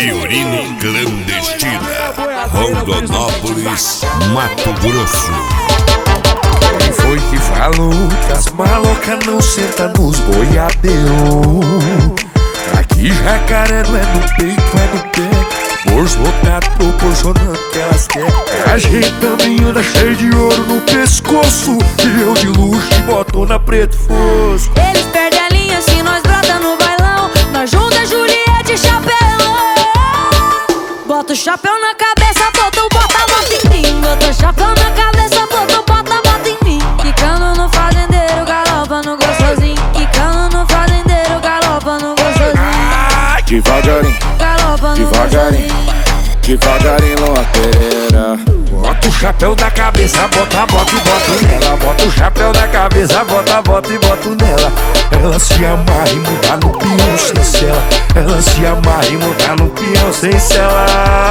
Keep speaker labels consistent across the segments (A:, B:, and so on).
A: Violino Clandestina, Rondonópolis, Mato Grosso.
B: Quem foi que falou que as malocas não sentam nos boiadeiros? Aqui jacaré não é no peito, é no pé. Bolso lotado proporcionando o que elas querem. A gente também anda cheio de ouro no pescoço, e eu de luxo e botona preto fosco.
C: Eles perdem a linha se nós brota no bailão. Nós junta Juliette e chapéu. Bota o chapéu na cabeça, bota em mim. Bota o chapéu na cabeça, bota em mim. Quicando no fazendeiro, galopa no gostosinho. Quicando no fazendeiro, galopa no gostosinho.
B: Devagarinho,
C: Galopa no
B: devagarinho, devagarinho, Lua Pereira. Bota o chapéu da cabeça, bota e boto nela. Bota o chapéu da cabeça, bota e boto nela. Ela se amarra e muda no peão sem cela. Ela se amarra e muda no peão sem cela.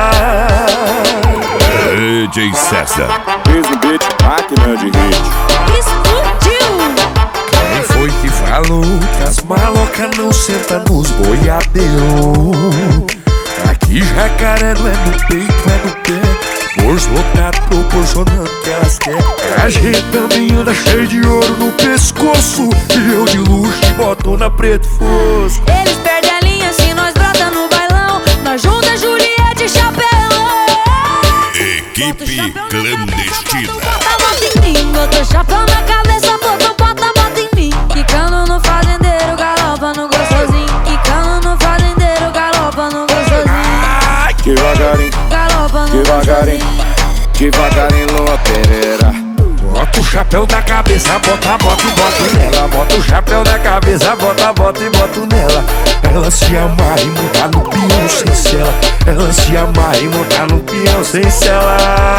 A: DJ César.
B: Fiz no beat, máquina de hit.
C: Explodiu!
B: Quem foi que falou que as malocas não sentam nos boiadeiros? Aqui jacaré não é no peito, é no pé. Bolso lotado proporcionando o que elas querem. A gente também anda cheio de ouro no pescoço, e eu de luxo e botona preto fosco.
C: Eles perdem a linha se nós brota no bailão. Nós junta Juliette e chapéu.
A: Equipe Clandestina.
C: Bota em mim. Bota o chapéu na cabeça, bota em mim. Quicando no fazendeiro, galopa no gostosinho. Quicando no fazendeiro, galopa no gostosinho.
B: Devagarinho,
C: Galopa no
B: devagarinho, devagarinho, Lua Pereira. Bota o chapéu da cabeça, bota e boto nela. Bota o chapéu da cabeça, bota e boto nela. Ela se amarra e muda no peão sem cela. Ela se amarra e muda no peão sem cela.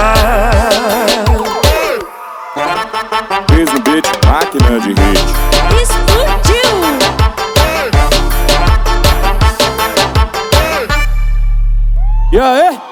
B: Fiz no beat, máquina de hit.
C: Explodiu!
B: E aí?